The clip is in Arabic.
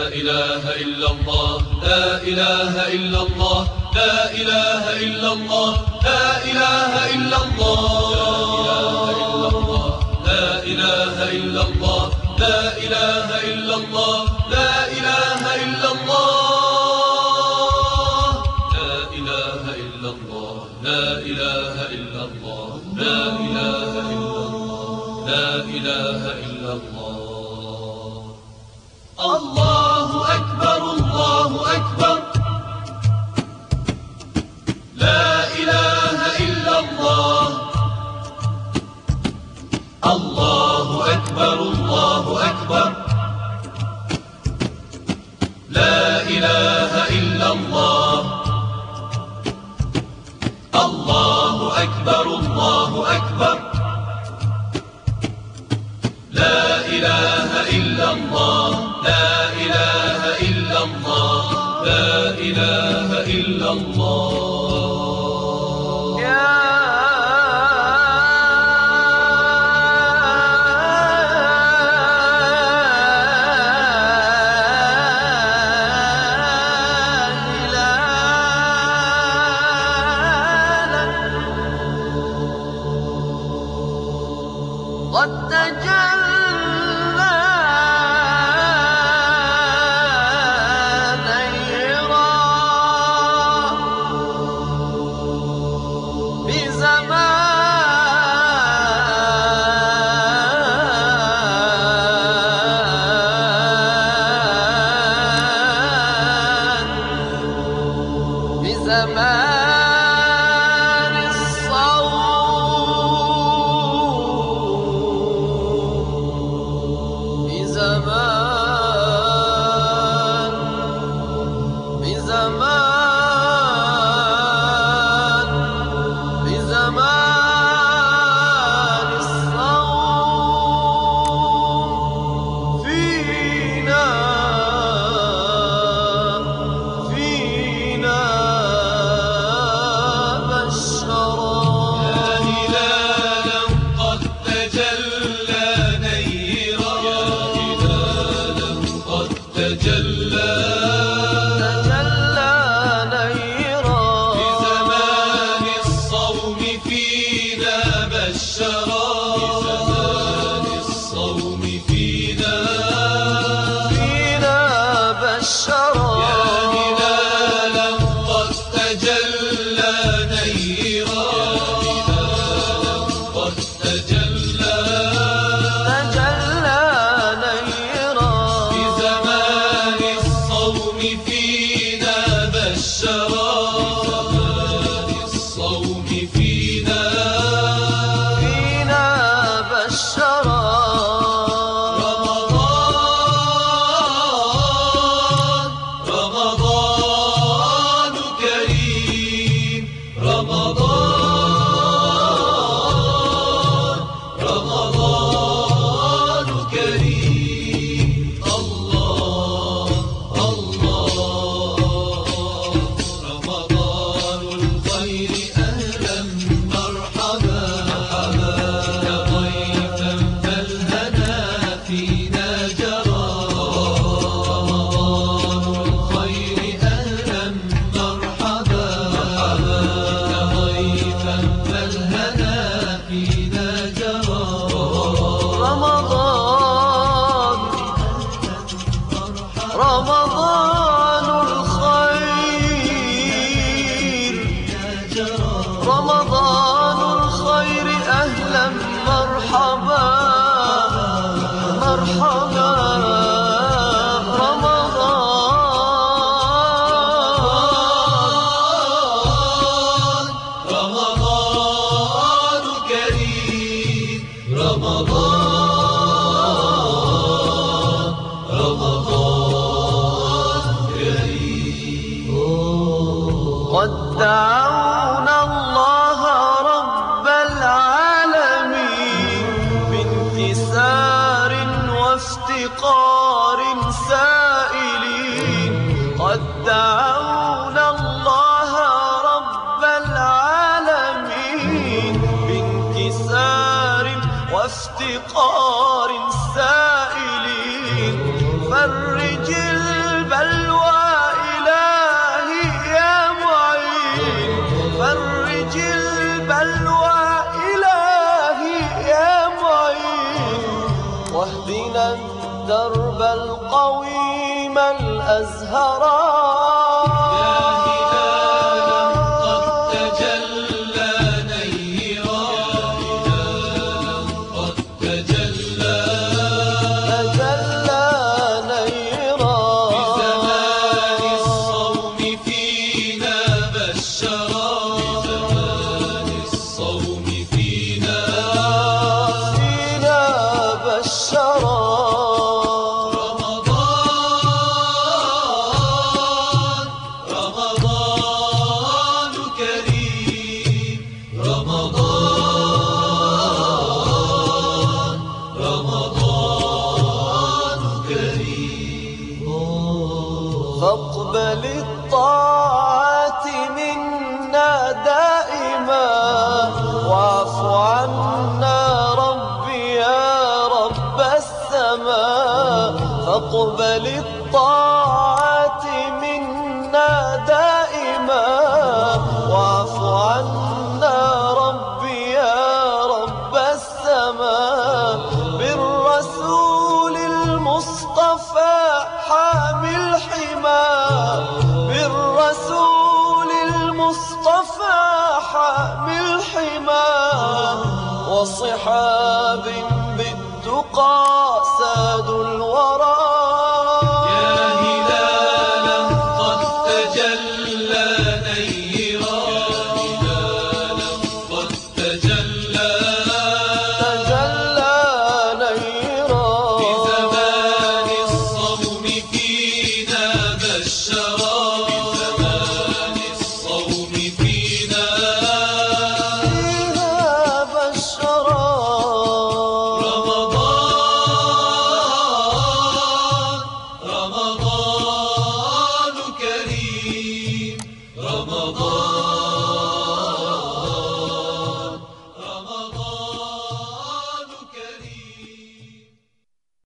إله إلا الله لا إله إلا الله لا إله إلا الله لا إله إلا الله لا إله إلا الله لا إله إلا الله لا إله إلا الله لا إله إلا الله لا إله إلا الله لا إله إلا الله لا إله إلا الله الله أكبر الله أكبر لا إله إلا الله الله أكبر الله أكبر لا إله إلا الله الله أكبر الله أكبر لا إله إلا الله لا إله إلا الله لا إله إلا الله قد تجلى نيرا بزمان الصوم بزمان الصوم فينا بشرا يا هلالا قد تجلى نيرا يا هلالا قد تجلى نيرا بزمان الصوم فينا بشرا بزمان الصوم فينا بشرا يا هلالا قد تجلى نيرا يا هلالا قد تجلى نيرا بزمان الصوم فينا بشرا بزمان الصوم فينا بشرا رمضان كريم رمضان كريم الله رمضان الخير أهلا مرحبا يا ضيفا فالهنا فينا جرى رمضان الخير أهلا مرحبا يا ضيفا فالهنا فينا جرى رمضان الخير رمضان الخير أهلا مرحبا رمضان كريم رمضان كريم قد دعونا الله رب العالمين بانكسار وافتقار سائلين قد دعونا الله رب العالمين بانكسار وافتقار سائلين فرج البلوى إلهي يا معين فرج البلوى إلهي يا معين واهدنا الدرب القويم الأزهرا فاقبل الطاعات منا دائما واعف عنا ربي يا رب السماء فاقبل الطاعات منا دائما واعف عنا ربي يا رب السماء بالرسول المصطفى حامي الحمى بالرسول المصطفى حامي الحمى وصحاب بالتقى سادوا